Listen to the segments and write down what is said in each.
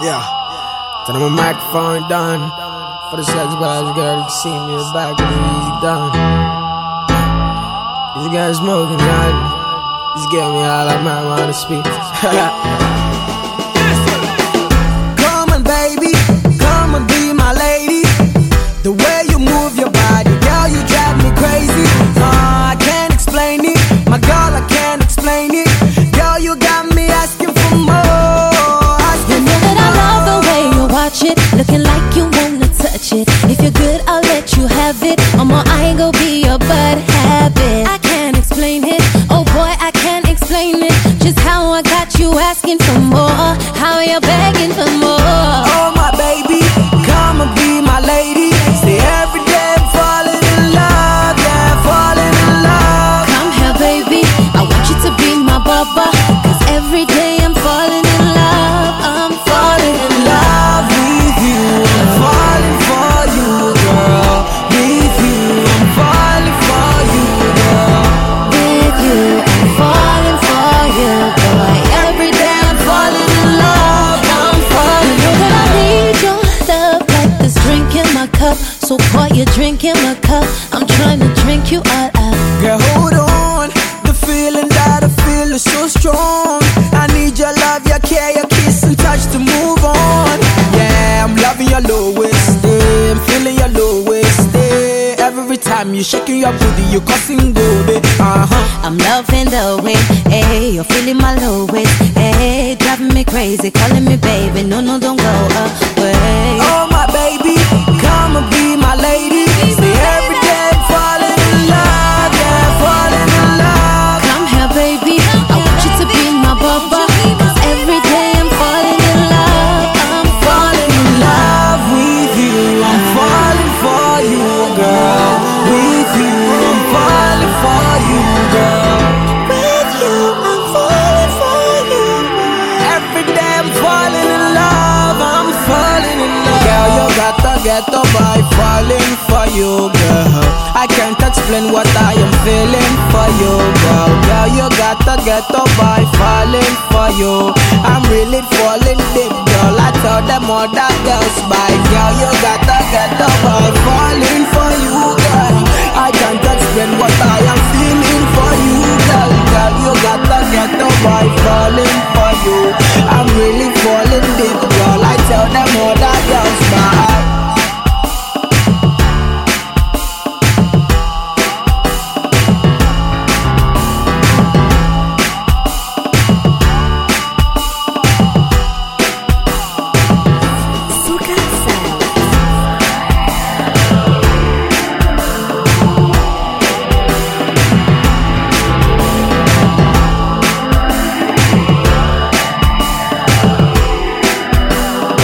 Yeah. Turn on my microphone done. For the sex bars, girl, you can see me in the back of the easy done. These guys smoking, man. Just get me all I might wanna speak. Come on, baby. Come and be my lady. The way you move your body, girl, you drive me crazy. I can't explain it. My girl, I can't explain it. Girl, you got me asking for more. You know that I love the way you watch it, looking like you wanna touch it. If you're good, I'll let you have it. I ain't gon' be your bad habit. I can't explain it, oh boy, I can't explain it. Just how I got you asking for more, how you're begging for more. Oh my baby, come and be my lady. Say every day I'm falling in love, yeah, falling in love. Come here, baby, I want you to be my bubba, 'cause every day I'm falling in love. I'm falling in love with you. I'm falling for you, girl. With you, I'm falling for you, girl. with you. I'm falling for you, boy. Every day I'm falling in love. I'm falling. You know that I need your love like this drink in my cup. So pour your drink in my cup. I'm trying to drink you all up. Girl, hold on. The feeling that I feel is so strong. I need your love, your care, your kiss and touch to move on. Yeah, I'm loving your low waist, I'm feeling your low waist. Every time you shaking your booty, you causing go, babe. I'm loving the way, hey, you're feeling my low waist, hey, driving me crazy, calling me baby. No, no, don't go away. Oh my baby, come and be my lady. Say every day I'm falling in love, yeah, falling in love. Come here, baby, I want you to be my bubba, 'cause every day I'm falling in love. I'm falling in love with you. I'm falling for you, girl. With you, I'm falling for you, girl. with you. I'm falling for you. Every day I'm falling in love. I'm falling in love. Girl, you gotta get up by falling for you, girl. I can't explain what I am feeling for you, girl. Girl, you gotta get up by falling for you. I'm really falling deep, girl. I tell them other girls bye. Girl, you gotta get up by falling for you, girl. I can't explain what I am feeling for you, girl. Girl, you gotta get up by falling for you. I'm really falling deep, girl. I tell them other girls bye.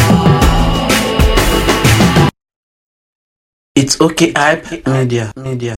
It's okay, hype media.